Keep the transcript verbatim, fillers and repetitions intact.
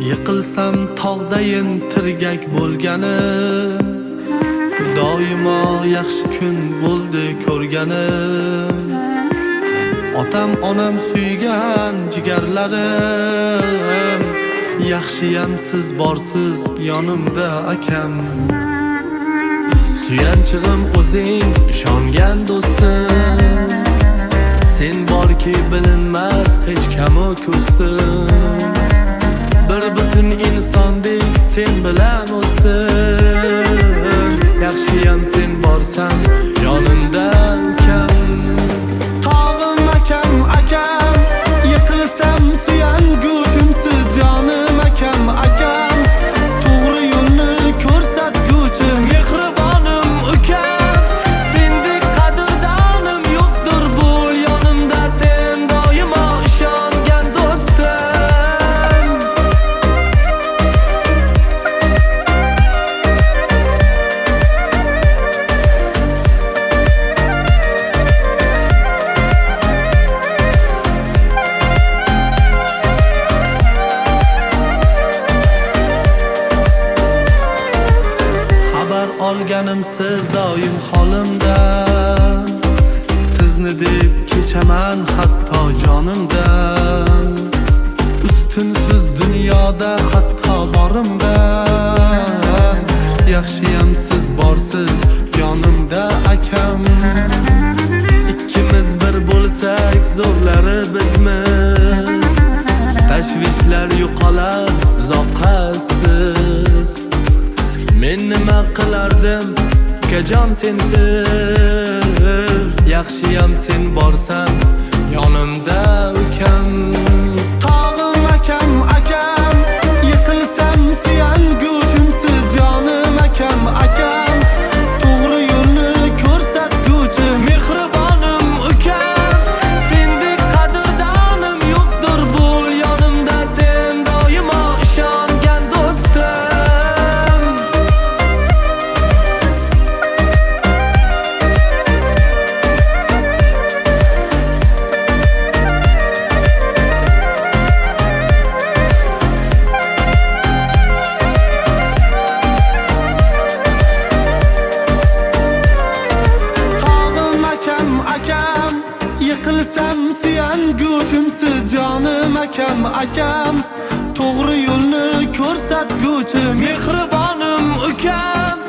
Yiqilsam tog'dayin tirgak bo'lganim, doimo yaxshi kun bo'ldi ko'rganim. Otam onam suygan jigarlarim, yaxshiyam siz borsiz yonimda akam. Suyanchig'im o'zing, ishongan do'stim, sen borki bilinmas hech kamu ko'stim. Bir butun insondek sen bilan o'sdim, yaxshiyam sen borsan yonimda akam. Tog'im akam, akam, yiqilsam suyanguchimsiz jonim akam, akam. To'g'ri yo'lni ko'rsatguvchi mehribonim ukam. Sendek qadrdonim yo'qdir bu yonimda, sen doimo ishongan do'stim. Xabar olganim siz doim holimdan, sizni deb kechaman hatto jonimdan. Ustunsiz dunyoda hatto borimdan, yaxshiyam siz borsiz yonimda akam. Ikkimiz bir bo'lsak zo'rlari bizmiz, tashvishlar yo'qolar uzoqasiz. Men nima qilardim ukajon sensiz, yaxshiyam sen borsan yonimda ukam. Tog'im akam, akam, yiqilsam suyanguchimsiz jonim akam, akam. To'g'ri yo'lni ko'rsatguvchi mehribonim ukam. Sendek qadrdonim yo'qdir bu yonimda, sen doimo ishongan do'stim. Yiqilsam suyanguchimsiz jonim akam, akam. To'g'ri yo'lni ko'rsatguvchi mehribonim ukam.